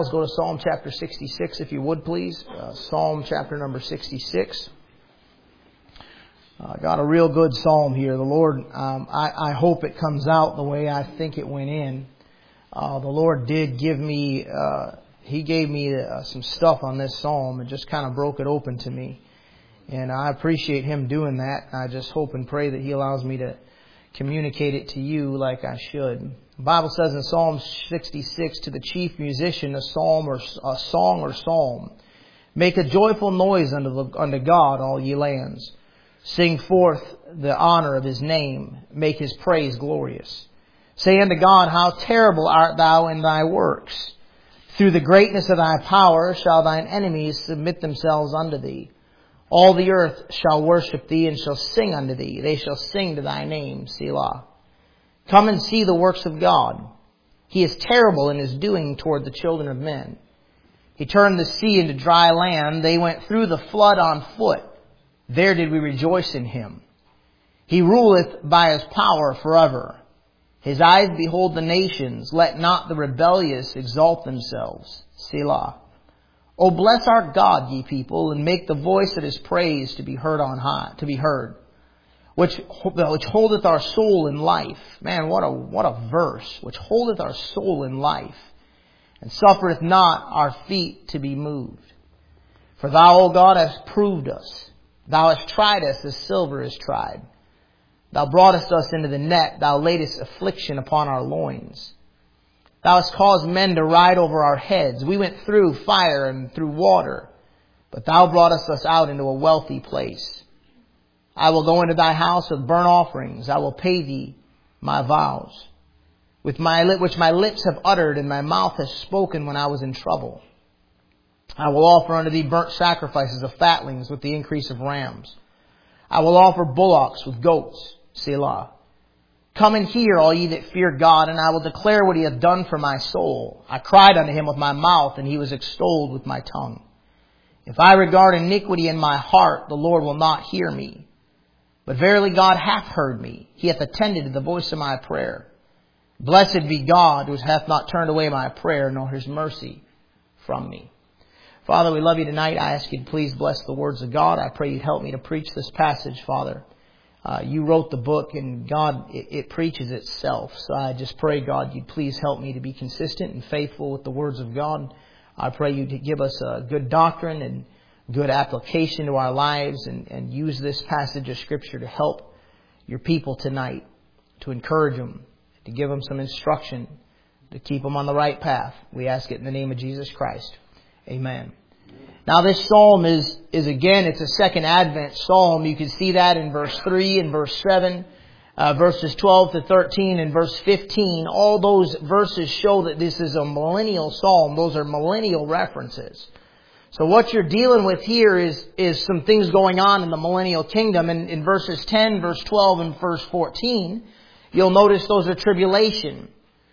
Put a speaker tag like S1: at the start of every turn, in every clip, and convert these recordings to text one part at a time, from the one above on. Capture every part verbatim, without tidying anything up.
S1: Let's go to Psalm chapter sixty-six, if you would, please. Uh, Psalm chapter number sixty-six. Uh, got a real good psalm here. The Lord, um, I, I hope it comes out the way I think it went in. Uh, the Lord did give me, uh, He gave me uh, some stuff on this psalm and just kind of broke it open to me. And I appreciate Him doing that. I just hope and pray that He allows me to communicate it to you like I should. The Bible says in Psalm sixty-six, to the chief musician, a psalm or a song or psalm, make a joyful noise unto, the, unto God, all ye lands. Sing forth the honor of His name. Make His praise glorious. Say unto God, how terrible art thou in thy works. Through the greatness of thy power shall thine enemies submit themselves unto thee. All the earth shall worship thee and shall sing unto thee. They shall sing to thy name, Selah. Come and see the works of God. He is terrible in His doing toward the children of men. He turned the sea into dry land. They went through the flood on foot. There did we rejoice in Him. He ruleth by His power forever. His eyes behold the nations. Let not the rebellious exalt themselves. Selah. O bless our God, ye people, and make the voice of His praise to be heard on high, to be heard. Which, which holdeth our soul in life. Man, what a, what a verse. Which holdeth our soul in life. And suffereth not our feet to be moved. For Thou, O God, hast proved us. Thou hast tried us as silver is tried. Thou broughtest us into the net. Thou laidest affliction upon our loins. Thou hast caused men to ride over our heads. We went through fire and through water. But Thou broughtest us out into a wealthy place. I will go into Thy house with burnt offerings. I will pay Thee my vows, with my lip, which my lips have uttered and my mouth has spoken when I was in trouble. I will offer unto Thee burnt sacrifices of fatlings with the increase of rams. I will offer bullocks with goats, Selah. Come and hear, all ye that fear God, and I will declare what He hath done for my soul. I cried unto Him with my mouth, and He was extolled with my tongue. If I regard iniquity in my heart, the Lord will not hear me. But verily God hath heard me. He hath attended to the voice of my prayer. Blessed be God, who hath not turned away my prayer, nor His mercy from me. Father, we love You tonight. I ask You to please bless the words of God. I pray You'd help me to preach this passage, Father. Uh, you wrote the book, and God, it, it preaches itself. So I just pray, God, You'd please help me to be consistent and faithful with the words of God. I pray You to give us a good doctrine and good application to our lives, and, and use this passage of Scripture to help Your people tonight, to encourage them, to give them some instruction, to keep them on the right path. We ask it in the name of Jesus Christ. Amen. Now this psalm is, is again, it's a second Advent psalm. You can see that in verse three and verse seven, uh, verses twelve to thirteen and verse fifteen. All those verses show that this is a millennial psalm. Those are millennial references. So what you're dealing with here is, is some things going on in the millennial kingdom. And in verses ten, verse twelve, and verse fourteen, you'll notice those are tribulation.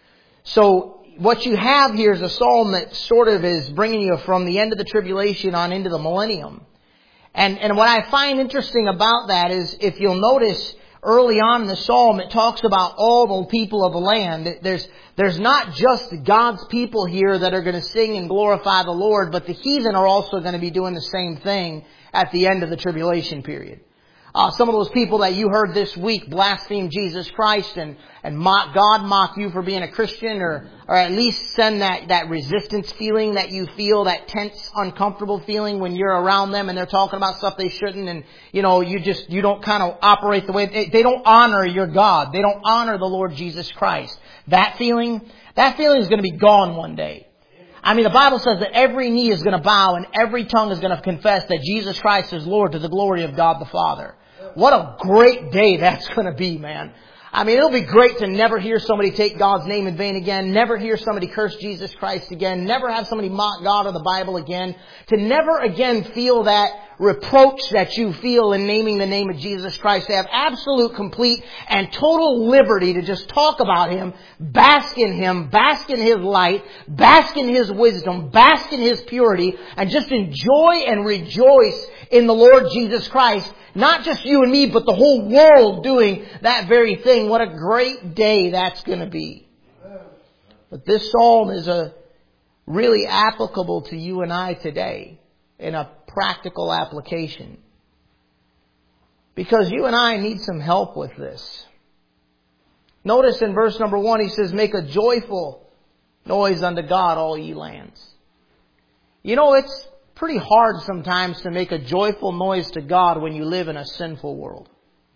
S1: So what you have here is a psalm that sort of is bringing you from the end of the tribulation on into the millennium. And, and what I find interesting about that is, if you'll notice early on in the psalm, it talks about all the people of the land. There's, there's not just God's people here that are going to sing and glorify the Lord, but the heathen are also going to be doing the same thing at the end of the tribulation period. Uh, some of those people that you heard this week blaspheme Jesus Christ and, and mock God, mock you for being a Christian, or, or at least send that, that resistance feeling that you feel, that tense, uncomfortable feeling when you're around them and they're talking about stuff they shouldn't, and, you know, you just, you don't kind of operate the way, they, they don't honor your God. They don't honor the Lord Jesus Christ. That feeling, that feeling is going to be gone one day. I mean, the Bible says that every knee is going to bow and every tongue is going to confess that Jesus Christ is Lord, to the glory of God the Father. What a great day that's going to be, man. I mean, it'll be great to never hear somebody take God's name in vain again. Never hear somebody curse Jesus Christ again. Never have somebody mock God or the Bible again. To never again feel that reproach that you feel in naming the name of Jesus Christ. To have absolute, complete, and total liberty to just talk about Him, bask in Him, bask in His light, bask in His wisdom, bask in His purity, and just enjoy and rejoice in the Lord Jesus Christ. Not just you and me, but the whole world doing that very thing. What a great day that's going to be. But this psalm is a really applicable to you and I today in a practical application. Because you and I need some help with this. Notice in verse number one, he says, make a joyful noise unto God, all ye lands. You know, it's pretty hard sometimes to make a joyful noise to God when you live in a sinful world.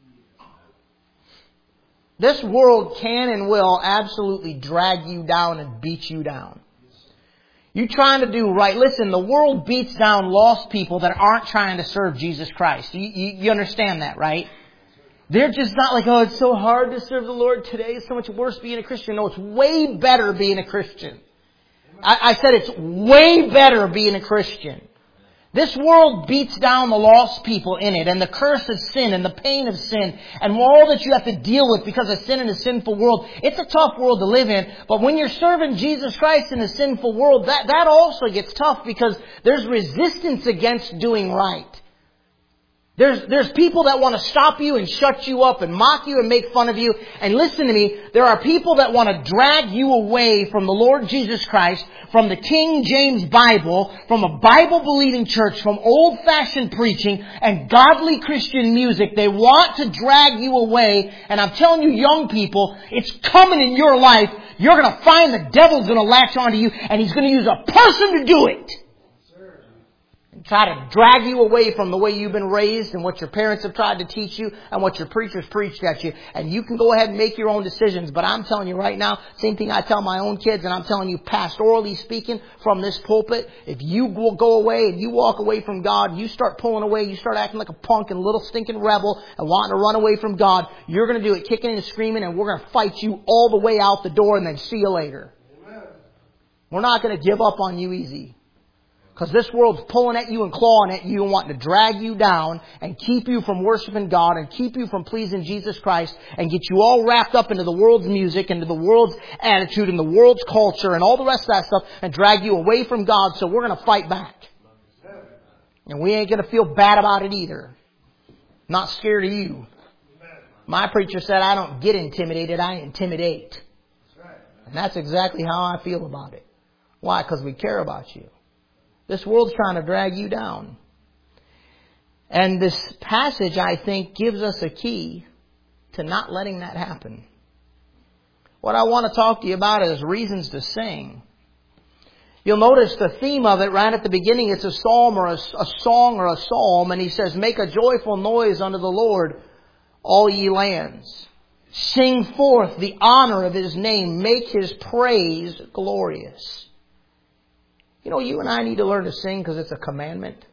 S1: This world can and will absolutely drag you down and beat you down. You trying to do right. Listen, the world beats down lost people that aren't trying to serve Jesus Christ. You, you, you understand that, right? They're just not like, oh, it's so hard to serve the Lord today. It's so much worse being a Christian. No, it's way better being a Christian. I, I said it's way better being a Christian. This world beats down the lost people in it, and the curse of sin and the pain of sin and all that you have to deal with because of sin in a sinful world. It's a tough world to live in, but when you're serving Jesus Christ in a sinful world, that, that also gets tough because there's resistance against doing right. There's, there's people that want to stop you and shut you up and mock you and make fun of you. And listen to me, there are people that want to drag you away from the Lord Jesus Christ, from the King James Bible, from a Bible-believing church, from old-fashioned preaching and godly Christian music. They want to drag you away. And I'm telling you, young people, it's coming in your life. You're going to find the devil's going to latch onto you, and he's going to use a person to do it. Try to drag you away from the way you've been raised and what your parents have tried to teach you and what your preachers preached at you. And you can go ahead and make your own decisions. But I'm telling you right now, same thing I tell my own kids, and I'm telling you pastorally speaking from this pulpit, if you go away and you walk away from God, you start pulling away, you start acting like a punk and a little stinking rebel and wanting to run away from God, you're going to do it kicking and screaming, and we're going to fight you all the way out the door and then see you later. Amen. We're not going to give up on you easy. Because this world's pulling at you and clawing at you and wanting to drag you down and keep you from worshiping God and keep you from pleasing Jesus Christ and get you all wrapped up into the world's music, into the world's attitude and the world's culture and all the rest of that stuff and drag you away from God. So we're going to fight back. And we ain't going to feel bad about it either. Not scared of you. My preacher said, I don't get intimidated, I intimidate. And that's exactly how I feel about it. Why? Because we care about you. This world's trying to drag you down. And this passage, I think, gives us a key to not letting that happen. What I want to talk to you about is reasons to sing. You'll notice the theme of it right at the beginning. It's a psalm or a, a song or a psalm. And he says, make a joyful noise unto the Lord, all ye lands. Sing forth the honor of His name. Make His praise glorious. You know, you and I need to learn to sing because it's a commandment.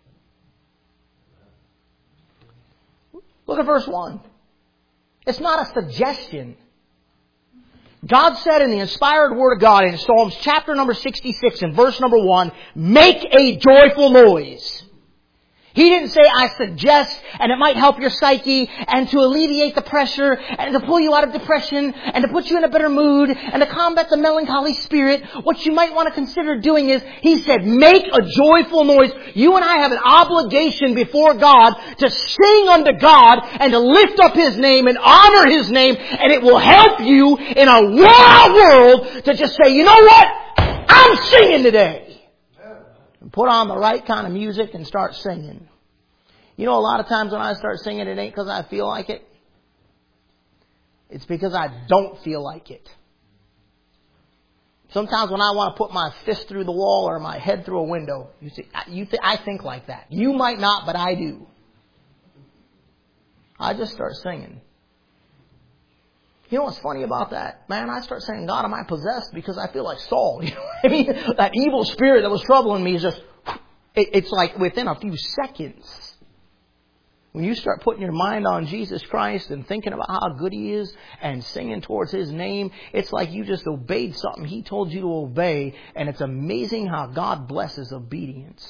S1: Look at verse one. It's not a suggestion. God said in the inspired Word of God in Psalms chapter number sixty-six and verse number one, make a joyful noise. He didn't say, I suggest, and it might help your psyche, and to alleviate the pressure, and to pull you out of depression, and to put you in a better mood, and to combat the melancholy spirit. What you might want to consider doing is, He said, make a joyful noise. You and I have an obligation before God to sing unto God, and to lift up His name, and honor His name, and it will help you in a wild world to just say, you know what? I'm singing today. And put on the right kind of music and start singing. You know, a lot of times when I start singing, it ain't because I feel like it. It's because I don't feel like it. Sometimes when I want to put my fist through the wall or my head through a window, you see, you th- I think like that. You might not, but I do. I just start singing. You know what's funny about that? Man, I start saying, God, am I possessed? Because I feel like Saul. You know what I mean? That evil spirit that was troubling me is just, it, it's like within a few seconds. When you start putting your mind on Jesus Christ and thinking about how good He is and singing towards His name, it's like you just obeyed something He told you to obey. And it's amazing how God blesses obedience.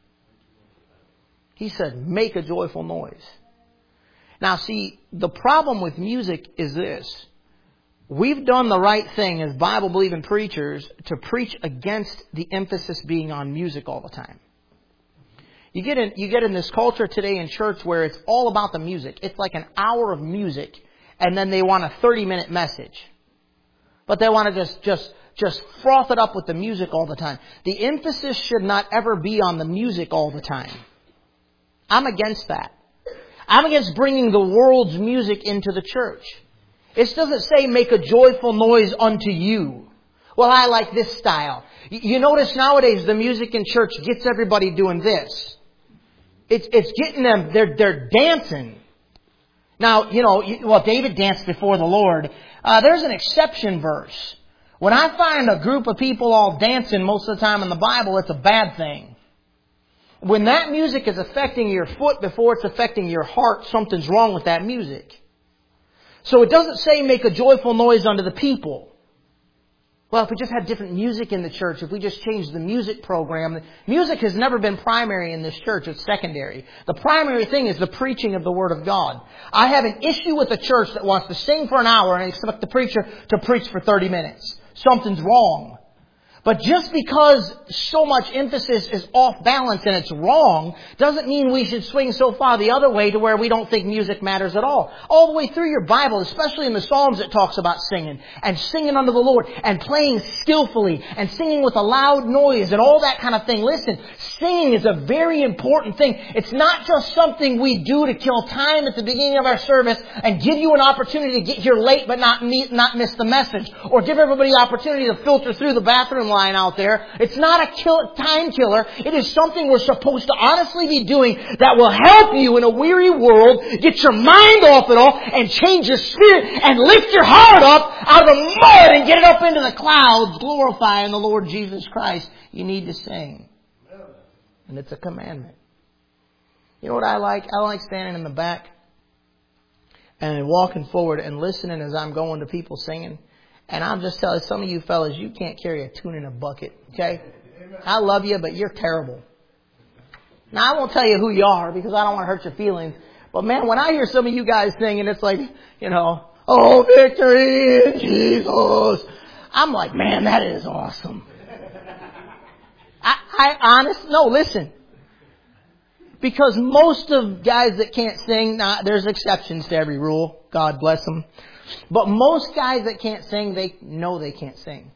S1: He said, make a joyful noise. Now see, the problem with music is this. We've done the right thing as Bible-believing preachers to preach against the emphasis being on music all the time. You get in, you get in this culture today in church where it's all about the music. It's like an hour of music, and then they want a thirty-minute message. But they want to just, just just froth it up with the music all the time. The emphasis should not ever be on the music all the time. I'm against that. I'm against bringing the world's music into the church. It doesn't say make a joyful noise unto you. Well, I like this style. You notice nowadays the music in church gets everybody doing this. It's, it's getting them, they're, they're dancing. Now, you know, well, David danced before the Lord. Uh, there's an exception verse. When I find a group of people all dancing most of the time in the Bible, it's a bad thing. When that music is affecting your foot before it's affecting your heart, something's wrong with that music. So it doesn't say make a joyful noise unto the people. Well, if we just had different music in the church, if we just changed the music program. Music has never been primary in this church. It's secondary. The primary thing is the preaching of the Word of God. I have an issue with a church that wants to sing for an hour and expect the preacher to preach for thirty minutes. Something's wrong. But just because so much emphasis is off balance and it's wrong, doesn't mean we should swing so far the other way to where we don't think music matters at all. All the way through your Bible, especially in the Psalms, it talks about singing and singing unto the Lord and playing skillfully and singing with a loud noise and all that kind of thing. Listen, singing is a very important thing. It's not just something we do to kill time at the beginning of our service and give you an opportunity to get here late but not meet, not miss the message, or give everybody the opportunity to filter through the bathroom line out there. It's not a kill, time killer. It is something we're supposed to honestly be doing that will help you in a weary world get your mind off it all and change your spirit and lift your heart up out of the mud and get it up into the clouds, glorifying the Lord Jesus Christ. You need to sing. And it's a commandment. You know what I like? I like standing in the back and walking forward and listening as I'm going to people singing. And I'm just telling some of you fellas, you can't carry a tune in a bucket, okay? I love you, but you're terrible. Now, I won't tell you who you are because I don't want to hurt your feelings. But man, when I hear some of you guys singing, it's like, you know, oh, victory in Jesus. I'm like, man, that is awesome. I, I honest, no, listen. Because most of guys that can't sing, now, there's exceptions to every rule. God bless them. But most guys that can't sing, they know they can't sing.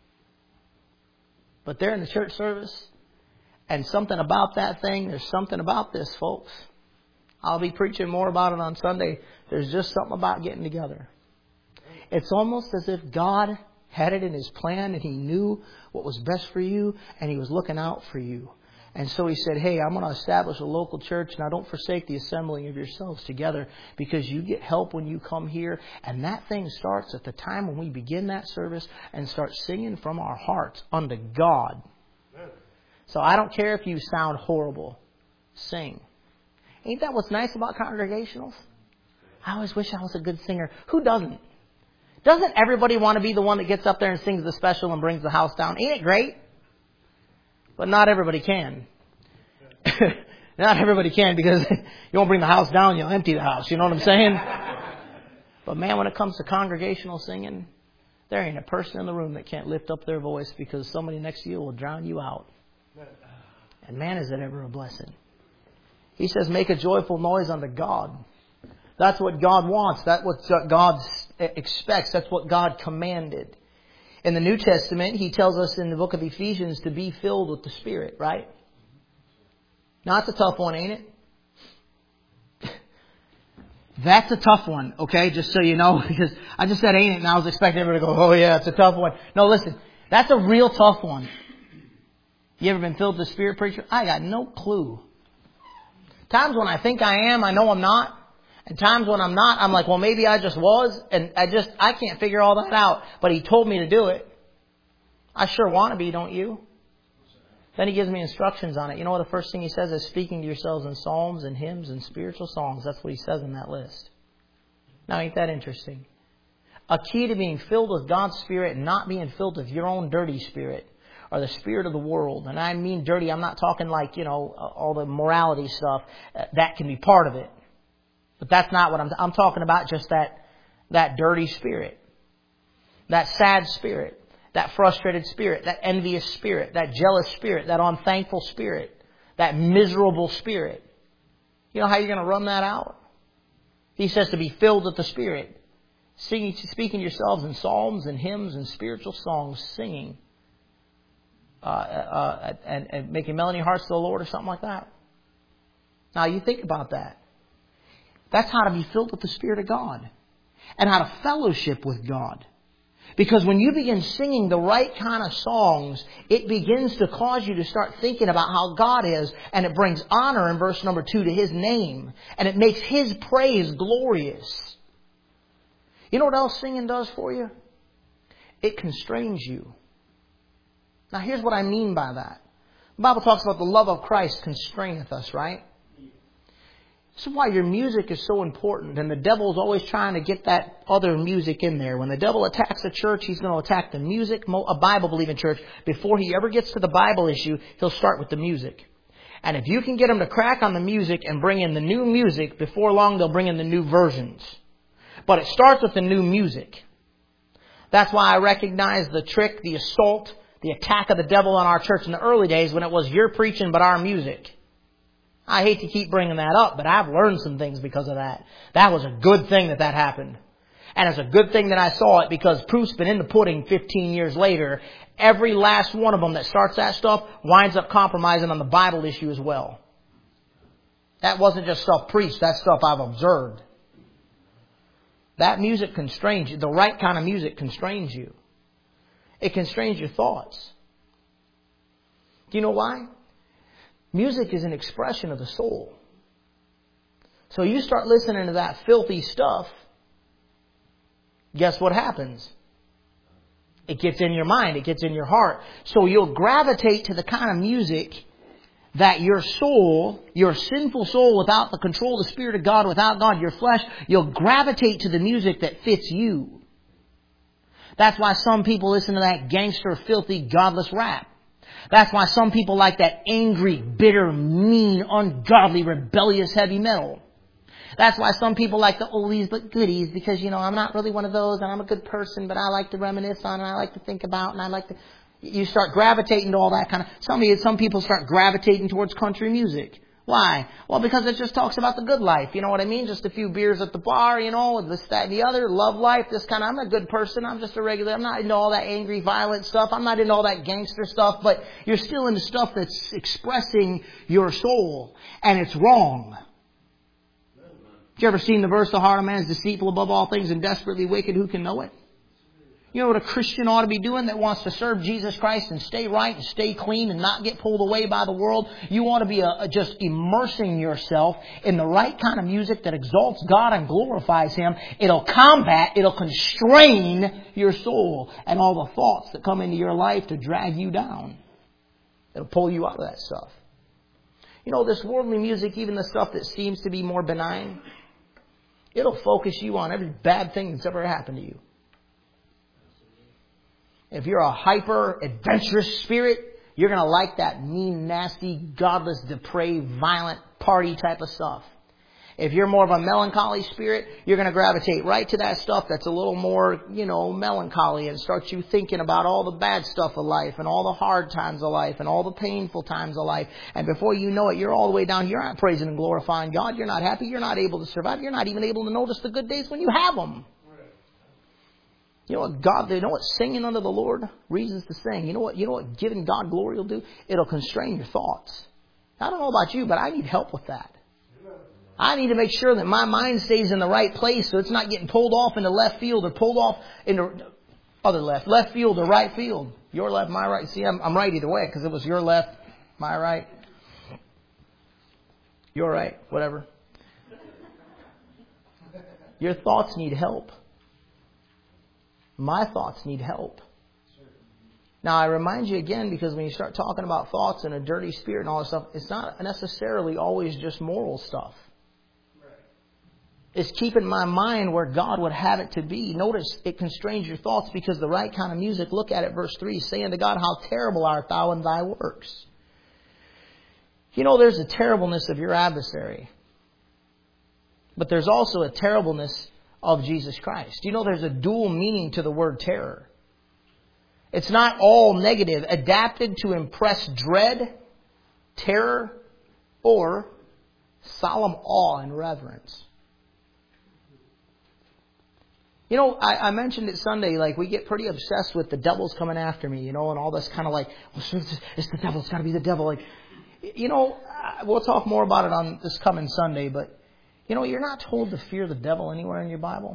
S1: But they're in the church service. And something about that thing, there's something about this, folks. I'll be preaching more about it on Sunday. There's just something about getting together. It's almost as if God had it in His plan and He knew what was best for you and He was looking out for you. And so He said, hey, I'm going to establish a local church. Now don't forsake the assembling of yourselves together, because you get help when you come here. And that thing starts at the time when we begin that service and start singing from our hearts unto God. So I don't care if you sound horrible. Sing. Ain't that what's nice about congregationals? I always wish I was a good singer. Who doesn't? Doesn't everybody want to be the one that gets up there and sings the special and brings the house down? Ain't it great? But not everybody can. Not everybody can, because you won't bring the house down, you'll empty the house. You know what I'm saying? But man, when it comes to congregational singing, there ain't a person in the room that can't lift up their voice, because somebody next to you will drown you out. And man, is it ever a blessing. He says, make a joyful noise unto God. That's what God wants. That's what God expects. That's what God commanded. In the New Testament, He tells us in the book of Ephesians to be filled with the Spirit, right? Now, that's a tough one, ain't it? That's a tough one, okay? Just so you know, because I just said ain't it, and I was expecting everybody to go, oh yeah, it's a tough one. No, listen, that's a real tough one. You ever been filled with the Spirit, preacher? I got no clue. Times when I think I am, I know I'm not. And times when I'm not, I'm like, well, maybe I just was. And I just, I can't figure all that out. But He told me to do it. I sure want to be, don't you? Then He gives me instructions on it. You know what the first thing He says is speaking to yourselves in psalms and hymns and spiritual songs. That's what He says in that list. Now, ain't that interesting? A key to being filled with God's Spirit and not being filled with your own dirty spirit, or the spirit of the world. And I mean dirty, I'm not talking like, you know, all the morality stuff. That can be part of it. But that's not what I'm, I'm talking about, just that, that dirty spirit. That sad spirit. That frustrated spirit. That envious spirit. That jealous spirit. That unthankful spirit. That miserable spirit. You know how you're going to run that out? He says to be filled with the Spirit. Singing, speaking to yourselves in psalms and hymns and spiritual songs, singing uh, uh, and, and making melody hearts to the Lord or something like that. Now you think about that. That's how to be filled with the Spirit of God and how to fellowship with God. Because when you begin singing the right kind of songs, it begins to cause you to start thinking about how God is, and it brings honor in verse number two to His name, and it makes His praise glorious. You know what else singing does for you? It constrains you. Now here's what I mean by that. The Bible talks about the love of Christ constraineth us, right? This is why your music is so important, and the devil's always trying to get that other music in there. When the devil attacks a church, he's going to attack the music. A Bible-believing church, before he ever gets to the Bible issue, he'll start with the music. And if you can get him to crack on the music and bring in the new music, before long they'll bring in the new versions. But it starts with the new music. That's why I recognize the trick, the assault, the attack of the devil on our church in the early days when it was you're preaching but our music. I hate to keep bringing that up, but I've learned some things because of that. That was a good thing that that happened. And it's a good thing that I saw it, because proof's been in the pudding fifteen years later. Every last one of them that starts that stuff winds up compromising on the Bible issue as well. That wasn't just stuff preached. That's stuff I've observed. That music constrains you. The right kind of music constrains you. It constrains your thoughts. Do you know why? Music is an expression of the soul. So you start listening to that filthy stuff, guess what happens? It gets in your mind. It gets in your heart. So you'll gravitate to the kind of music that your soul, your sinful soul, without the control of the Spirit of God, without God, your flesh, you'll gravitate to the music that fits you. That's why some people listen to that gangster, filthy, godless rap. That's why some people like that angry, bitter, mean, ungodly, rebellious heavy metal. That's why some people like the oldies but goodies, because, you know, I'm not really one of those, and I'm a good person, but I like to reminisce on, and I like to think about, and I like to... You start gravitating to all that kind of... Some, some people start gravitating towards country music. Why? Well, because it just talks about the good life. You know what I mean? Just a few beers at the bar, you know, this, that, and the other. Love life, this kind of... I'm a good person. I'm just a regular... I'm not into all that angry, violent stuff. I'm not into all that gangster stuff. But you're still into stuff that's expressing your soul. And it's wrong. Have you ever seen the verse, the heart of man is deceitful above all things and desperately wicked, who can know it? You know what a Christian ought to be doing that wants to serve Jesus Christ and stay right and stay clean and not get pulled away by the world? You ought to be a, a just immersing yourself in the right kind of music that exalts God and glorifies Him. It'll combat, it'll constrain your soul and all the thoughts that come into your life to drag you down. It'll pull you out of that stuff. You know, this worldly music, even the stuff that seems to be more benign, it'll focus you on every bad thing that's ever happened to you. If you're a hyper adventurous spirit, you're going to like that mean, nasty, godless, depraved, violent party type of stuff. If you're more of a melancholy spirit, you're going to gravitate right to that stuff that's a little more, you know, melancholy, and start you thinking about all the bad stuff of life and all the hard times of life and all the painful times of life. And before you know it, you're all the way down. You're not praising and glorifying God. You're not happy. You're not able to survive. You're not even able to notice the good days when you have them. You know what God, you know what singing unto the Lord, reasons to sing. You know what, you know what giving God glory will do? It'll constrain your thoughts. I don't know about you, but I need help with that. I need to make sure that my mind stays in the right place so it's not getting pulled off into left field or pulled off into other left, left field or right field. Your left, my right. See, I'm, I'm right either way because it was your left, my right. Your right, whatever. Your thoughts need help. My thoughts need help. Now, I remind you again, because when you start talking about thoughts and a dirty spirit and all this stuff, it's not necessarily always just moral stuff. It's keeping my mind where God would have it to be. Notice it constrains your thoughts because the right kind of music, look at it, verse three, saying to God, how terrible art thou in thy works. You know, there's a terribleness of your adversary. But there's also a terribleness of Jesus Christ. You know, there's a dual meaning to the word terror. It's not all negative, adapted to impress dread, terror, or solemn awe and reverence. You know, I, I mentioned it Sunday, like we get pretty obsessed with the devil's coming after me, you know, and all this kind of like, well, it's, it's the devil, it's got to be the devil. Like, you know, we'll talk more about it on this coming Sunday, but, you know, you're not told to fear the devil anywhere in your Bible.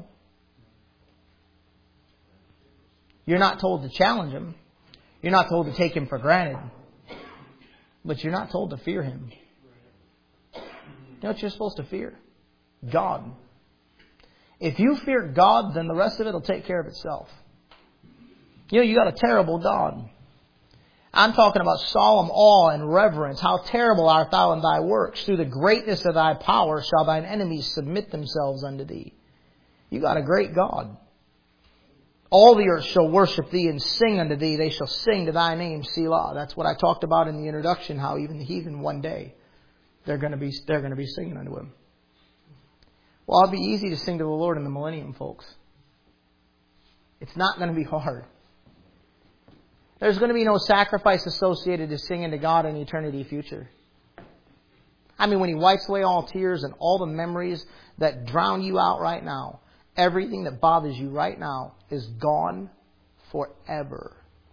S1: You're not told to challenge him. You're not told to take him for granted. But you're not told to fear him. You know what you're supposed to fear? God. If you fear God, then the rest of it will take care of itself. You know, you got a terrible God. I'm talking about solemn awe and reverence. How terrible art thou in thy works. Through the greatness of thy power shall thine enemies submit themselves unto thee. You got a great God. All the earth shall worship thee and sing unto thee. They shall sing to thy name, Selah. That's what I talked about in the introduction, how even the heathen one day, they're going to be, they're going to be singing unto him. Well, it'll be easy to sing to the Lord in the millennium, folks. It's not going to be hard. There's going to be no sacrifice associated to singing to God in eternity future. I mean, when He wipes away all tears and all the memories that drown you out right now, everything that bothers you right now is gone forever.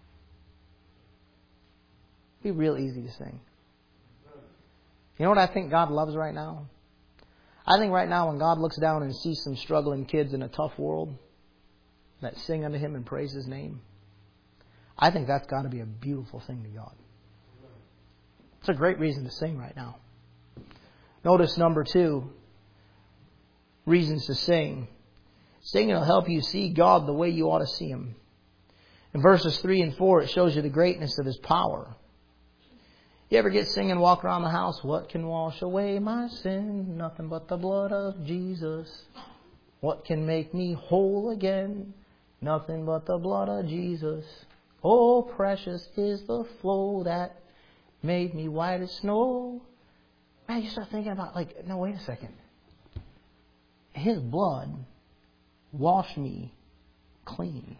S1: It'll be real easy to sing. You know what I think God loves right now? I think right now when God looks down and sees some struggling kids in a tough world that sing unto Him and praise His name, I think that's got to be a beautiful thing to God. It's a great reason to sing right now. Notice number two, reasons to sing. Singing will help you see God the way you ought to see Him. In verses three and four, it shows you the greatness of His power. You ever get singing, walk around the house? What can wash away my sin? Nothing but the blood of Jesus. What can make me whole again? Nothing but the blood of Jesus. Oh, precious is the flow that made me white as snow. Man, you start thinking about, like, no, wait a second. His blood washed me clean.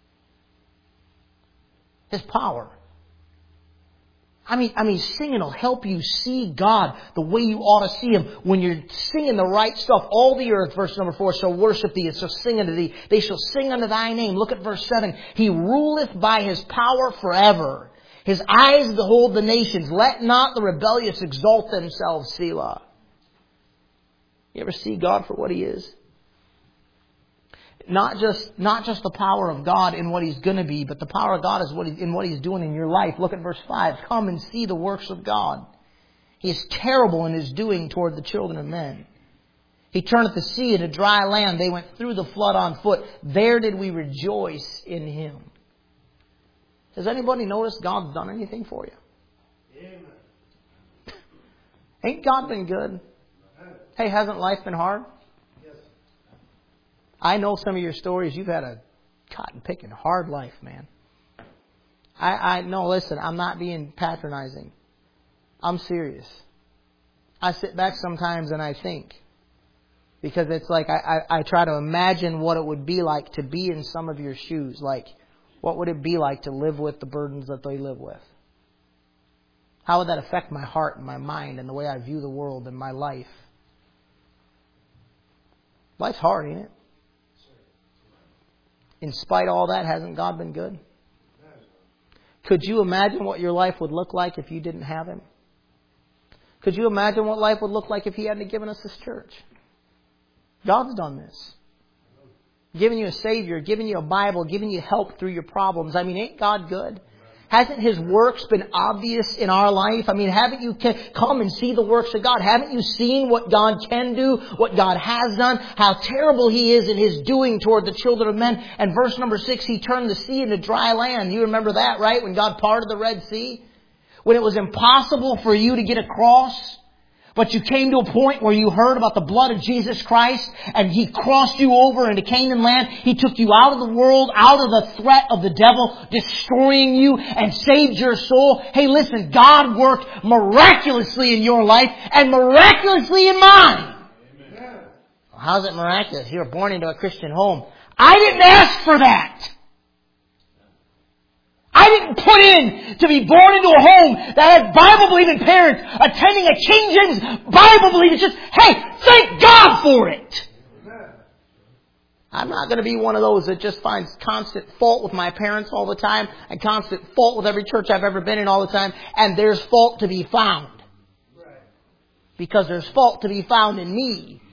S1: His power. I mean, I mean, singing will help you see God the way you ought to see Him. When you're singing the right stuff, all the earth, verse number four, shall worship Thee, and shall sing unto Thee. They shall sing unto Thy name. Look at verse seven. He ruleth by His power forever. His eyes behold the nations. Let not the rebellious exalt themselves, Selah. You ever see God for what He is? Not just, not just the power of God in what He's going to be, but the power of God is what he, in what He's doing in your life. Look at verse five. Come and see the works of God. He is terrible in His doing toward the children of men. He turneth the sea into dry land. They went through the flood on foot. There did we rejoice in Him. Has anybody noticed God's done anything for you? Amen. Ain't God been good? Hey, hasn't life been hard? I know some of your stories. You've had a cotton-picking hard life, man. I, I no, listen, I'm not being patronizing. I'm serious. I sit back sometimes and I think. Because it's like I, I, I try to imagine what it would be like to be in some of your shoes. Like, what would it be like to live with the burdens that they live with? How would that affect my heart and my mind and the way I view the world and my life? Life's hard, ain't it? In spite of all that, hasn't God been good? Could you imagine what your life would look like if you didn't have Him? Could you imagine what life would look like if He hadn't given us this church? God's done this. Giving you a Savior, giving you a Bible, giving you help through your problems. I mean, ain't God good? Hasn't His works been obvious in our life? I mean, haven't you come and see the works of God? Haven't you seen what God can do, what God has done, how terrible He is in His doing toward the children of men? And verse number six, He turned the sea into dry land. You remember that, right? When God parted the Red Sea? When it was impossible for you to get across, but you came to a point where you heard about the blood of Jesus Christ and He crossed you over into Canaan land. He took you out of the world, out of the threat of the devil destroying you and saved your soul. Hey, listen, God worked miraculously in your life and miraculously in mine. Amen. Well, how's it miraculous? You were born into a Christian home. I didn't ask for that. I didn't put in to be born into a home that had Bible-believing parents attending a King James Bible-believing church. Hey, thank God for it. I'm not going to be one of those that just finds constant fault with my parents all the time and constant fault with every church I've ever been in all the time. And there's fault to be found. Because there's fault to be found in me.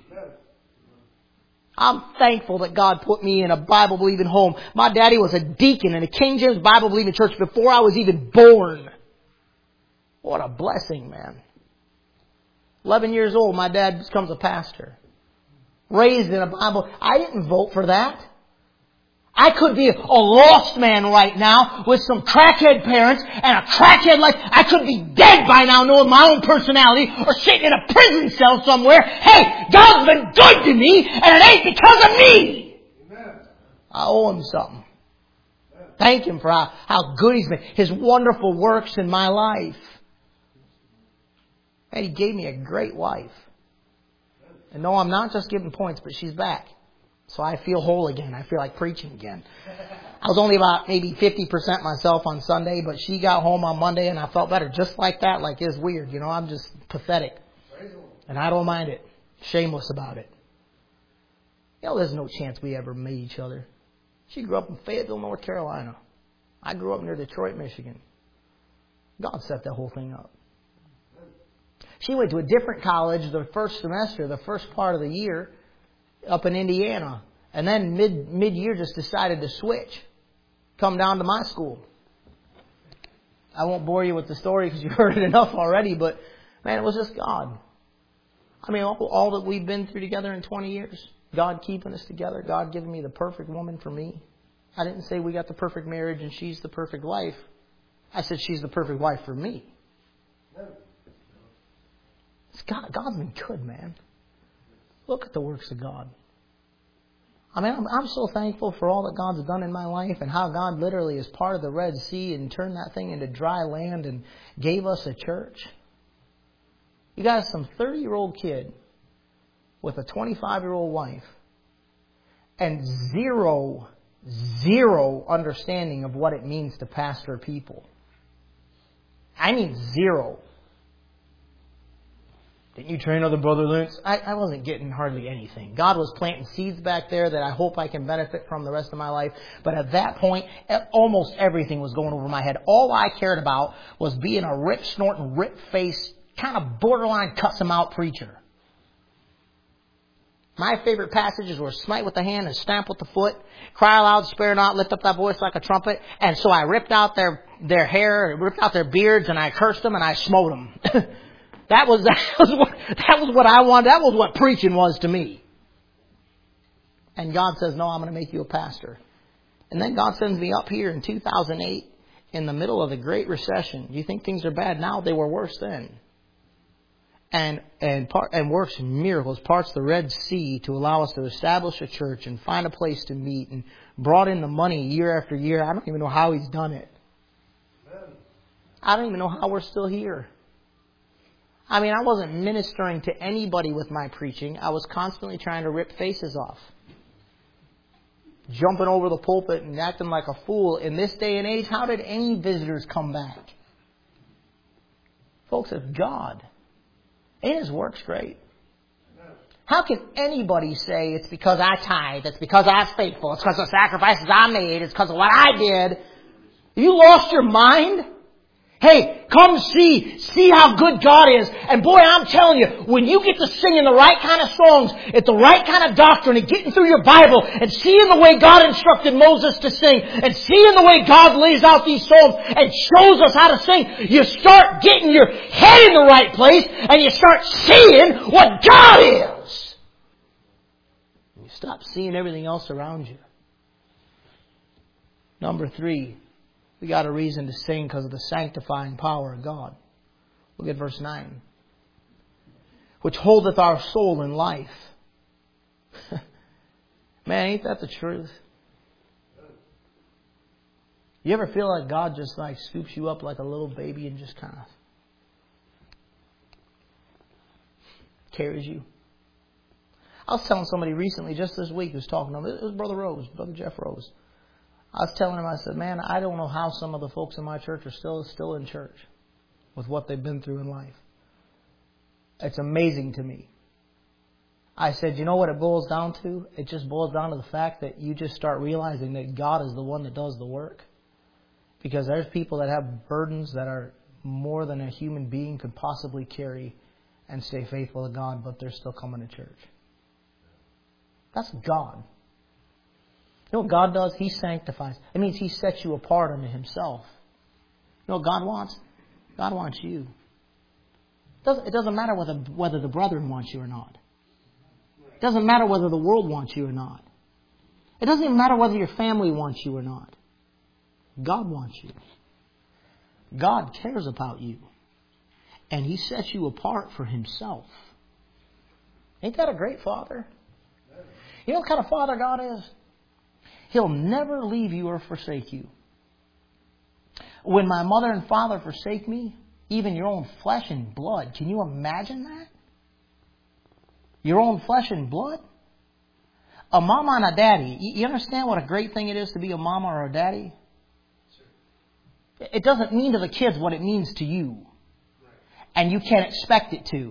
S1: I'm thankful that God put me in a Bible-believing home. My daddy was a deacon in a King James Bible-believing church before I was even born. What a blessing, man. eleven years old, my dad becomes a pastor. Raised in a Bible. I didn't vote for that. I could be a lost man right now with some crackhead parents and a crackhead life. I could be dead by now knowing my own personality or sitting in a prison cell somewhere. Hey, God's been good to me and it ain't because of me. Amen. I owe Him something. Amen. Thank Him for how, how good He's been. His wonderful works in my life. And He gave me a great wife. And no, I'm not just giving points, but she's back. So I feel whole again. I feel like preaching again. I was only about maybe fifty percent myself on Sunday, but she got home on Monday and I felt better just like that. Like it's weird. You know, I'm just pathetic. And I don't mind it. Shameless about it. You know, there's no chance we ever meet each other. She grew up in Fayetteville, North Carolina. I grew up near Detroit, Michigan. God set that whole thing up. She went to a different college the first semester, the first part of the year, up in Indiana. And then mid mid-year just decided to switch. Come down to my school. I won't bore you with the story because you've heard it enough already, but man, it was just God. I mean, all, all that we've been through together in twenty years, God keeping us together, God giving me the perfect woman for me. I didn't say we got the perfect marriage and she's the perfect wife. I said she's the perfect wife for me. God, God's been good, man. Look at the works of God. I mean, I'm, I'm so thankful for all that God's done in my life and how God literally is part of the Red Sea and turned that thing into dry land and gave us a church. You got some thirty-year-old kid with a twenty-five-year-old wife and zero, zero understanding of what it means to pastor people. I mean zero. Didn't you train other brother Lance? I, I wasn't getting hardly anything. God was planting seeds back there that I hope I can benefit from the rest of my life. But at that point, almost everything was going over my head. All I cared about was being a rip snorting, rip faced, kind of borderline cuss him out preacher. My favorite passages were smite with the hand and stamp with the foot, cry aloud, spare not, lift up thy voice like a trumpet. And so I ripped out their, their hair, ripped out their beards, and I cursed them and I smote them. That was, that was what, that was what I wanted. That was what preaching was to me. And God says, no, I'm going to make you a pastor. And then God sends me up here in two thousand eight in the middle of the Great Recession. You think things are bad now? They were worse then. And, and, part, and works miracles, parts of the Red Sea to allow us to establish a church and find a place to meet and brought in the money year after year. I don't even know how He's done it. I don't even know how we're still here. I mean, I wasn't ministering to anybody with my preaching. I was constantly trying to rip faces off. Jumping over the pulpit and acting like a fool. In this day and age, how did any visitors come back? Folks, it's God. Ain't His works great? How can anybody say it's because I tithe, it's because I was faithful, it's because of the sacrifices I made, it's because of what I did? Have you lost your mind? Hey, come see, see how good God is. And boy, I'm telling you, when you get to singing the right kind of songs, at the right kind of doctrine, and getting through your Bible, and seeing the way God instructed Moses to sing, and seeing the way God lays out these songs, and shows us how to sing, you start getting your head in the right place, and you start seeing what God is. You stop seeing everything else around you. Number three. We got a reason to sing because of the sanctifying power of God. Look at verse nine. Which holdeth our soul in life. Man, ain't that the truth? You ever feel like God just like scoops you up like a little baby and just kind of carries you? I was telling somebody recently, just this week, who was talking to him. It was Brother Rose, Brother Jeff Rose. I was telling him, I said, man, I don't know how some of the folks in my church are still still in church with what they've been through in life. It's amazing to me. I said, you know what it boils down to? It just boils down to the fact that you just start realizing that God is the one that does the work. Because there's people that have burdens that are more than a human being could possibly carry and stay faithful to God, but they're still coming to church. That's God. You know what God does? He sanctifies. It means He sets you apart unto Himself. You know what God wants? God wants you. It doesn't, it doesn't matter whether, whether the brethren want you or not. It doesn't matter whether the world wants you or not. It doesn't even matter whether your family wants you or not. God wants you. God cares about you. And He sets you apart for Himself. Ain't that a great Father? You know what kind of Father God is? He'll never leave you or forsake you. When my mother and father forsake me, even your own flesh and blood, can you imagine that? Your own flesh and blood? A mama and a daddy. You understand what a great thing it is to be a mama or a daddy? It doesn't mean to the kids what it means to you. And you can't expect it to.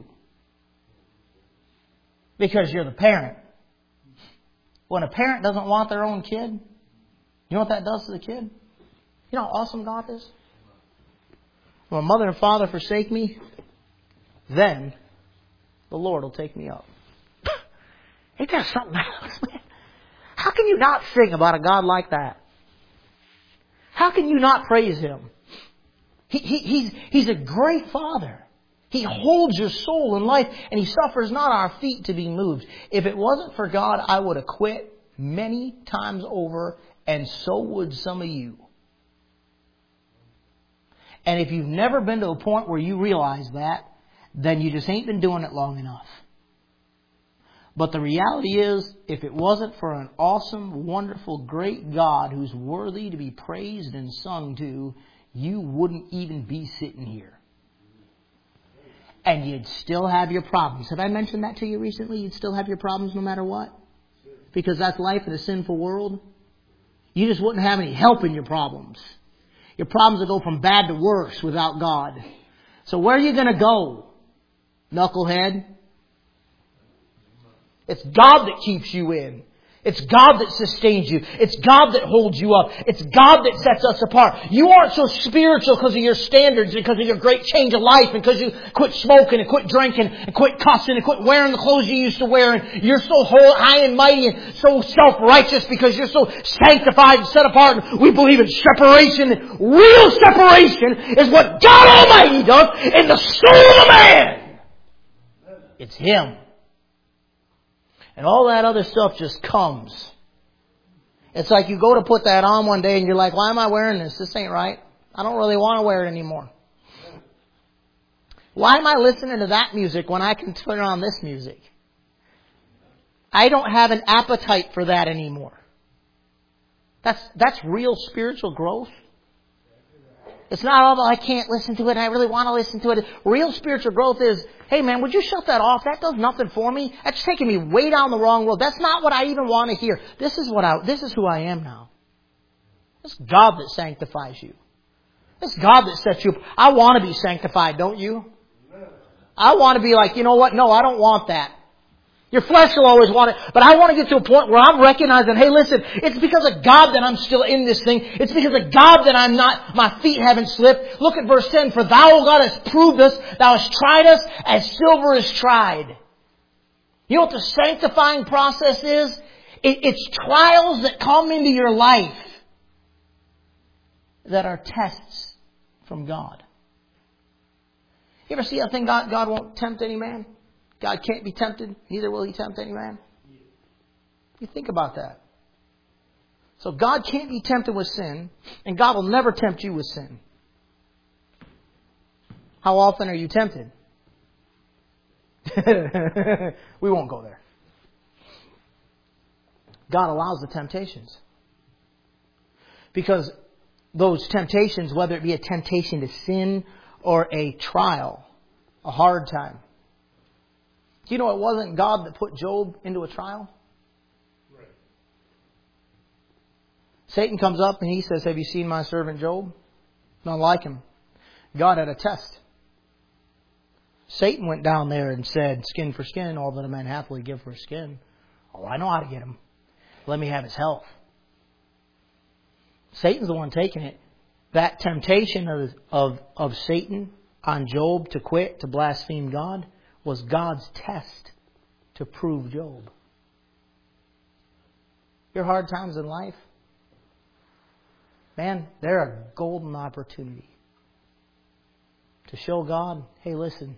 S1: Because you're the parent. When a parent doesn't want their own kid, you know what that does to the kid? You know how awesome God is? When mother and father forsake me, then the Lord will take me up. Ain't that something else, man? How can you not sing about a God like that? How can you not praise Him? He, he, he's, he's a great Father. He holds your soul in life, and He suffers not our feet to be moved. If it wasn't for God, I would have quit many times over, and so would some of you. And if you've never been to a point where you realize that, then you just ain't been doing it long enough. But the reality is, if it wasn't for an awesome, wonderful, great God who's worthy to be praised and sung to, you wouldn't even be sitting here. And you'd still have your problems. Have I mentioned that to you recently? You'd still have your problems no matter what? Because that's life in a sinful world. You just wouldn't have any help in your problems. Your problems will go from bad to worse without God. So where are you going to go, knucklehead? It's God that keeps you in. It's God that sustains you. It's God that holds you up. It's God that sets us apart. You aren't so spiritual because of your standards, because of your great change of life, and because you quit smoking and quit drinking and quit cussing and quit wearing the clothes you used to wear. And you're so high and mighty and so self-righteous because you're so sanctified and set apart. And we believe in separation. Real separation is what God Almighty does in the soul of man. It's Him. And all that other stuff just comes. It's like you go to put that on one day and you're like, why am I wearing this? This ain't right. I don't really want to wear it anymore. Why am I listening to that music when I can turn on this music? I don't have an appetite for that anymore. That's, that's real spiritual growth. It's not all about I can't listen to it and I really want to listen to it. Real spiritual growth is, hey man, would you shut that off? That does nothing for me. That's taking me way down the wrong road. That's not what I even want to hear. This is what I, this is who I am now. It's God that sanctifies you. It's God that sets you up. I want to be sanctified, don't you? I want to be like, you know what? No, I don't want that. Your flesh will always want it. But I want to get to a point where I'm recognizing, hey, listen, it's because of God that I'm still in this thing. It's because of God that I'm not, my feet haven't slipped. Look at verse ten. For thou, O God, hast proved us. Thou hast tried us as silver is tried. You know what the sanctifying process is? It, it's trials that come into your life that are tests from God. You ever see that thing, God, God won't tempt any man? God can't be tempted, neither will He tempt any man. You think about that. So God can't be tempted with sin, and God will never tempt you with sin. How often are you tempted? We won't go there. God allows the temptations. Because those temptations, whether it be a temptation to sin or a trial, a hard time. Do you know it wasn't God that put Job into a trial? Right. Satan comes up and he says, have you seen my servant Job? Not like him. God had a test. Satan went down there and said, skin for skin, all that a man hath will he give for his skin. Oh, I know how to get him. Let me have his health. Satan's the one taking it. That temptation of, of, of Satan on Job to quit, to blaspheme God, was God's test to prove Job. Your hard times in life, man, they're a golden opportunity to show God, hey, listen,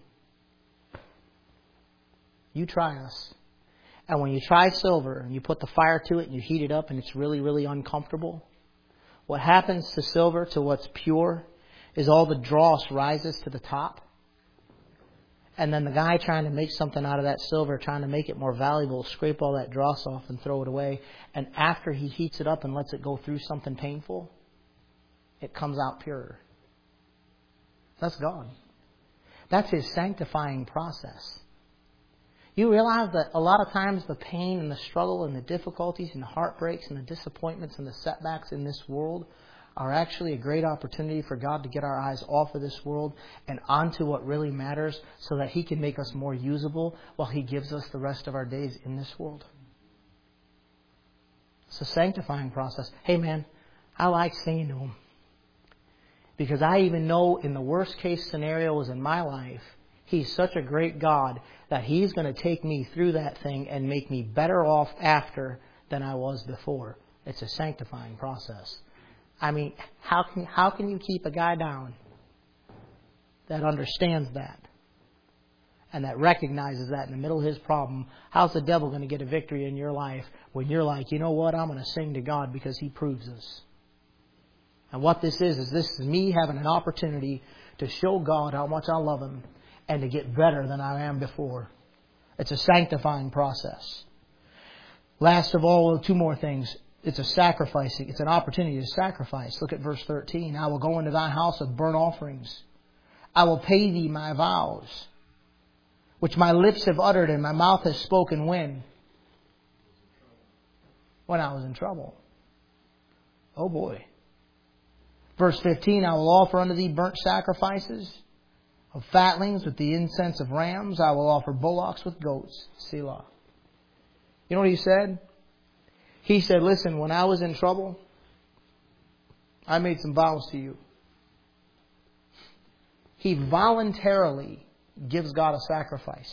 S1: you try us. And when you try silver and you put the fire to it and you heat it up and it's really, really uncomfortable, what happens to silver, to what's pure, is all the dross rises to the top. And then the guy trying to make something out of that silver, trying to make it more valuable, scrape all that dross off and throw it away. And after he heats it up and lets it go through something painful, it comes out purer. That's God. That's His sanctifying process. You realize that a lot of times the pain and the struggle and the difficulties and the heartbreaks and the disappointments and the setbacks in this world are actually a great opportunity for God to get our eyes off of this world and onto what really matters so that He can make us more usable while He gives us the rest of our days in this world. It's a sanctifying process. Hey man, I like singing to Him. Because I even know in the worst case scenarios in my life, He's such a great God that He's going to take me through that thing and make me better off after than I was before. It's a sanctifying process. I mean, how can how can you keep a guy down that understands that and that recognizes that in the middle of his problem? How's the devil going to get a victory in your life when you're like, you know what, I'm going to sing to God because He proves us. And what this is, is this is me having an opportunity to show God how much I love Him and to get better than I am before. It's a sanctifying process. Last of all, two more things. It's a sacrificing. It's an opportunity to sacrifice. Look at verse thirteen. I will go into thy house with burnt offerings. I will pay thee my vows, which my lips have uttered and my mouth has spoken when? When I was in trouble. Oh boy. Verse fifteen, I will offer unto thee burnt sacrifices of fatlings with the incense of rams. I will offer bullocks with goats. Selah. You know what he said? He said, listen, when I was in trouble, I made some vows to you. He voluntarily gives God a sacrifice.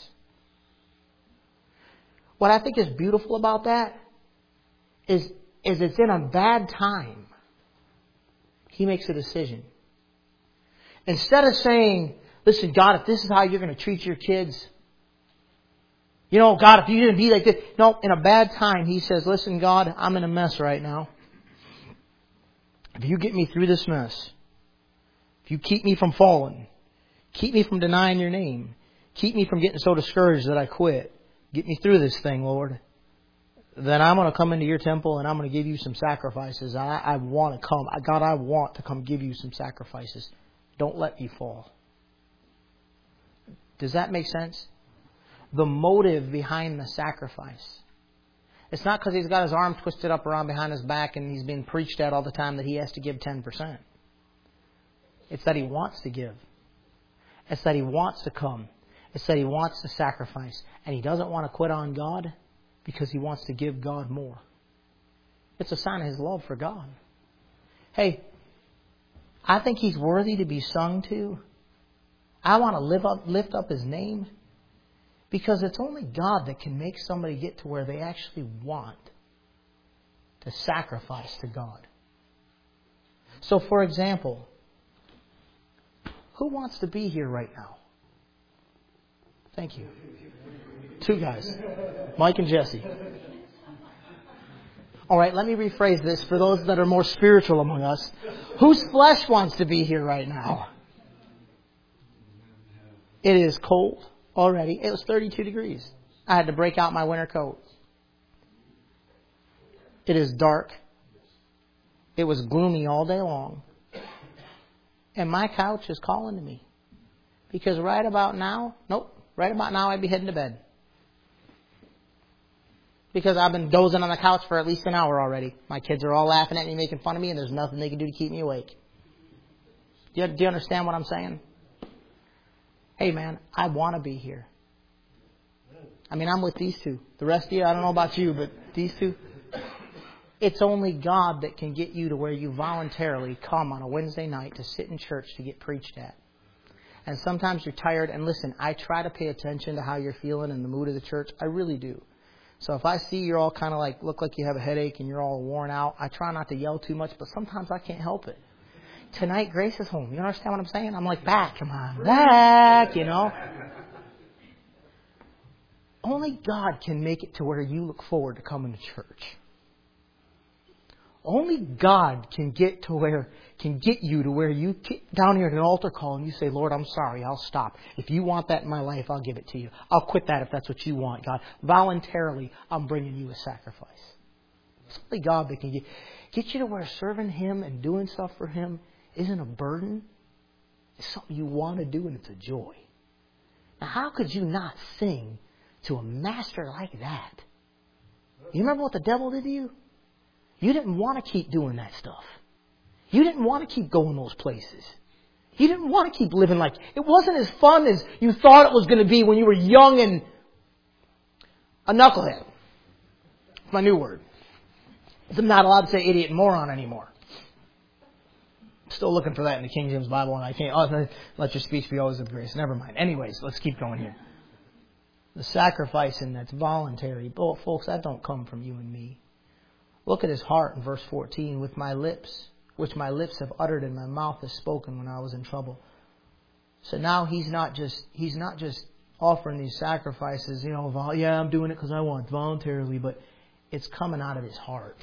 S1: What I think is beautiful about that is, is it's in a bad time. He makes a decision. Instead of saying, listen, God, if this is how you're going to treat your kids, you know, God, if you didn't be like this. No, in a bad time, He says, listen, God, I'm in a mess right now. If you get me through this mess, if you keep me from falling, keep me from denying your name, keep me from getting so discouraged that I quit, get me through this thing, Lord, then I'm going to come into your temple and I'm going to give you some sacrifices. I, I want to come. God, I want to come give you some sacrifices. Don't let me fall. Does that make sense? The motive behind the sacrifice. It's not because he's got his arm twisted up around behind his back and he's being preached at all the time that he has to give ten percent. It's that he wants to give. It's that he wants to come. It's that he wants to sacrifice. And he doesn't want to quit on God because he wants to give God more. It's a sign of his love for God. Hey, I think he's worthy to be sung to. I want to live up, lift up his name. Because it's only God that can make somebody get to where they actually want to sacrifice to God. So, for example, who wants to be here right now? Thank you. Two guys. Mike and Jesse. All right, let me rephrase this for those that are more spiritual among us. Whose flesh wants to be here right now? It is cold. Already, it was thirty-two degrees. I had to break out my winter coat. It is dark. It was gloomy all day long. And my couch is calling to me. Because right about now, nope, right about now I'd be heading to bed. Because I've been dozing on the couch for at least an hour already. My kids are all laughing at me, making fun of me, and there's nothing they can do to keep me awake. Do you, do you understand what I'm saying? Hey man, I want to be here. I mean, I'm with these two. The rest of you, I don't know about you, but these two. It's only God that can get you to where you voluntarily come on a Wednesday night to sit in church to get preached at. And sometimes you're tired. And listen, I try to pay attention to how you're feeling and the mood of the church. I really do. So if I see you're all kind of like, look like you have a headache and you're all worn out, I try not to yell too much, but sometimes I can't help it. Tonight, Grace is home. You understand what I'm saying? I'm like, back, come on, back, you know. Only God can make it to where you look forward to coming to church. Only God can get to where, can get you to where you get down here at an altar call and you say, Lord, I'm sorry, I'll stop. If you want that in my life, I'll give it to you. I'll quit that if that's what you want, God. Voluntarily, I'm bringing you a sacrifice. It's only God that can get, get you to where serving Him and doing stuff for Him isn't a burden. It's something you want to do and it's a joy. Now, how could you not sing to a master like that? You remember what the devil did to you? You didn't want to keep doing that stuff. You didn't want to keep going those places. You didn't want to keep living like... It wasn't as fun as you thought it was going to be when you were young and a knucklehead. It's my new word. I'm not allowed to say idiot and moron anymore. Still looking for that in the King James Bible and I can't... Oh, let your speech be always of grace. Never mind. Anyways, let's keep going here. The sacrificing that's voluntary. But folks, that don't come from you and me. Look at his heart in verse fourteen. With my lips, which my lips have uttered and my mouth has spoken when I was in trouble. So now he's not just he's not just offering these sacrifices, you know, yeah, I'm doing it because I want voluntarily, but it's coming out of his heart.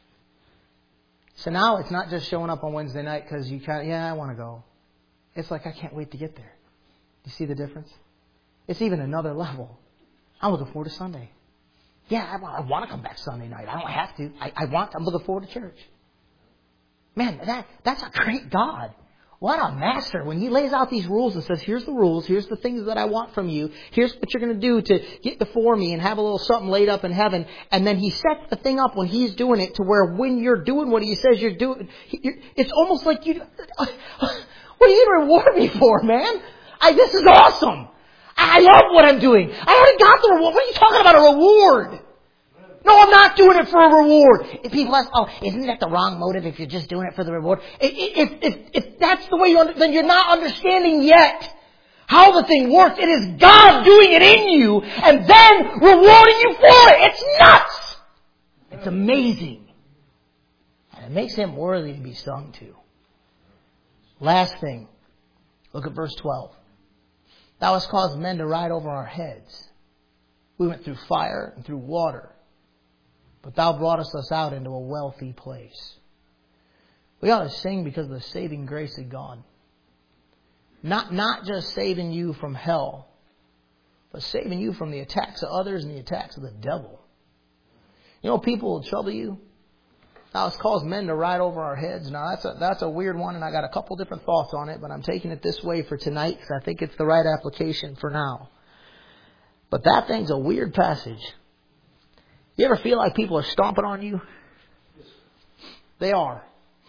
S1: So now it's not just showing up on Wednesday night because you kind of, yeah, I want to go. It's like, I can't wait to get there. You see the difference? It's even another level. I'm looking forward to Sunday. Yeah, I want, I want to come back Sunday night. I don't have to. I, I want. I'm looking forward to church. Man, that that's a great God. What a master. When He lays out these rules and says, here's the rules. Here's the things that I want from you. Here's what you're going to do to get before me and have a little something laid up in heaven. And then He sets the thing up when He's doing it to where when you're doing what He says you're doing, it's almost like you, what are you going to reward me for, man? I, this is awesome. I love what I'm doing. I already got the reward. What are you talking about, a reward? No, I'm not doing it for a reward. If people ask, oh, isn't that the wrong motive if you're just doing it for the reward? If, if, if that's the way you understand, then you're not understanding yet how the thing works. It is God doing it in you and then rewarding you for it. It's nuts. It's amazing. And it makes Him worthy to be sung to. Last thing. Look at verse twelve. Thou hast caused men to ride over our heads. We went through fire and through water, but Thou broughtest us out into a wealthy place. We ought to sing because of the saving grace of God. Not, not just saving you from hell, but saving you from the attacks of others and the attacks of the devil. You know, people will trouble you. Thou hast caused men to ride over our heads. Now, that's a, that's a weird one, and I got a couple different thoughts on it, but I'm taking it this way for tonight because I think it's the right application for now. But that thing's a weird passage. You ever feel like people are stomping on you? They are.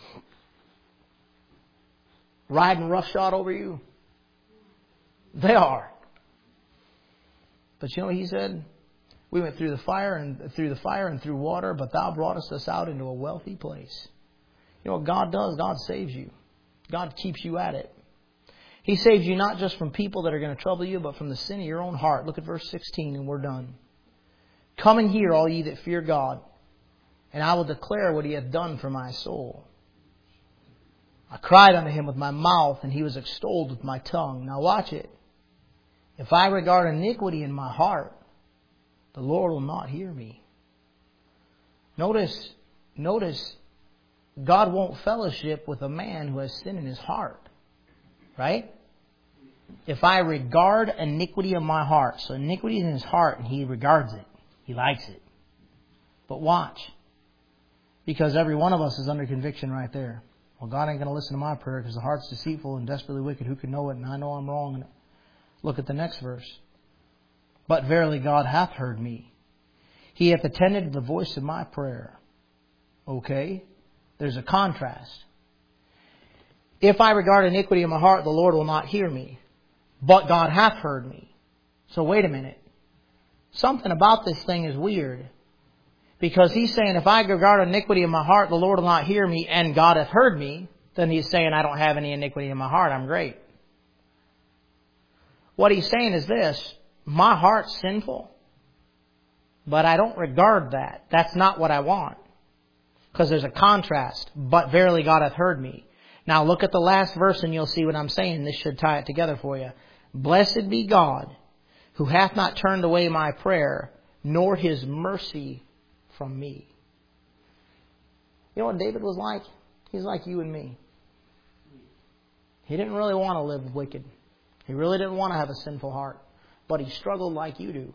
S1: Riding roughshod over you? They are. But you know what He said? We went through the fire and through the fire and through water, but Thou broughtest us out into a wealthy place. You know what God does? God saves you. God keeps you at it. He saves you not just from people that are going to trouble you, but from the sin of your own heart. Look at verse sixteen and we're done. Come and hear, all ye that fear God, and I will declare what He hath done for my soul. I cried unto Him with my mouth, and He was extolled with my tongue. Now watch it. If I regard iniquity in my heart, the Lord will not hear me. Notice, notice, God won't fellowship with a man who has sin in his heart. Right? If I regard iniquity in my heart, so iniquity is in his heart and he regards it. He likes it. But watch. Because every one of us is under conviction right there. Well, God ain't going to listen to my prayer because the heart's deceitful and desperately wicked. Who can know it? And I know I'm wrong in it. Look at the next verse. But verily God hath heard me. He hath attended to the voice of my prayer. Okay? There's a contrast. If I regard iniquity in my heart, the Lord will not hear me. but God hath heard me. So wait a minute. Something about this thing is weird. Because He's saying, if I regard iniquity in my heart, the Lord will not hear me, and God hath heard me. Then He's saying, I don't have any iniquity in my heart. I'm great. What He's saying is this: my heart's sinful, but I don't regard that. That's not what I want. Because there's a contrast. But verily God hath heard me. Now look at the last verse and you'll see what I'm saying. This should tie it together for you. Blessed be God, who hath not turned away my prayer, nor His mercy from me. You know what David was like? He's like you and me. He didn't really want to live wicked. He really didn't want to have a sinful heart. But he struggled like you do.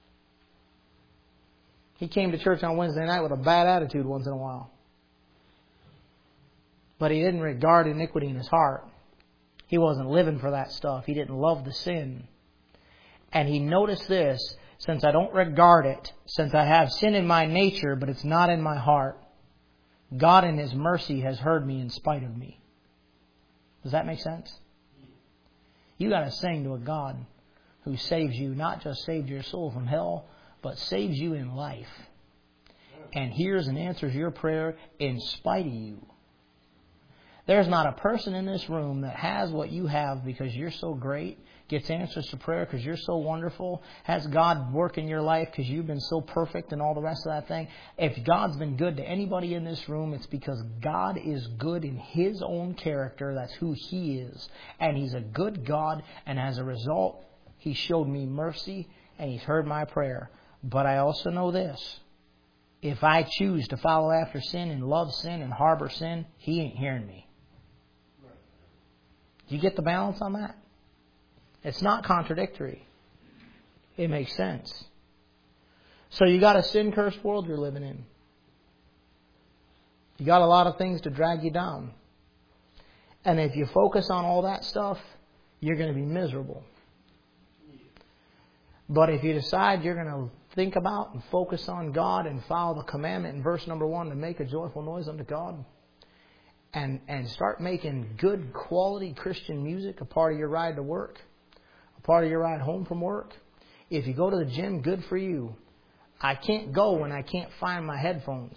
S1: He came to church on Wednesday night with a bad attitude once in a while. But he didn't regard iniquity in his heart. He wasn't living for that stuff. He didn't love the sin. And he noticed this: since I don't regard it, since I have sin in my nature, but it's not in my heart, God in His mercy has heard me in spite of me. Does that make sense? You got to sing to a God who saves you, not just saved your soul from hell, but saves you in life. And hears and answers your prayer in spite of you. There's not a person in this room that has what you have because you're so great, gets answers to prayer because you're so wonderful, has God work in your life because you've been so perfect and all the rest of that thing. If God's been good to anybody in this room, it's because God is good in His own character. That's who He is. And He's a good God, and as a result, He showed me mercy and He's heard my prayer. But I also know this: if I choose to follow after sin and love sin and harbor sin, He ain't hearing me. Do you get the balance on that? It's not contradictory. It makes sense. So you got a sin-cursed world you're living in. You got a lot of things to drag you down. And if you focus on all that stuff, you're going to be miserable. But if you decide you're going to think about and focus on God and follow the commandment in verse number one to make a joyful noise unto God, and, and start making good quality Christian music a part of your ride to work, a part of your ride home from work. If you go to the gym, good for you. I can't go when I can't find my headphones.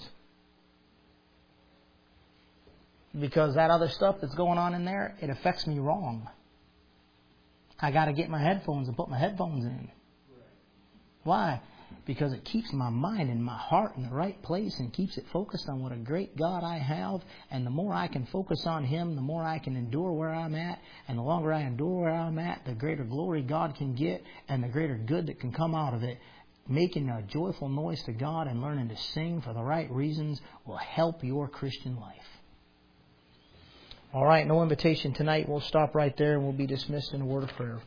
S1: Because that other stuff that's going on in there, it affects me wrong. I got to get my headphones and put my headphones in. Why? Because it keeps my mind and my heart in the right place and keeps it focused on what a great God I have. And the more I can focus on Him, the more I can endure where I'm at. And the longer I endure where I'm at, the greater glory God can get and the greater good that can come out of it. Making a joyful noise to God and learning to sing for the right reasons will help your Christian life. All right, no invitation tonight. We'll stop right there and we'll be dismissed in a word of prayer.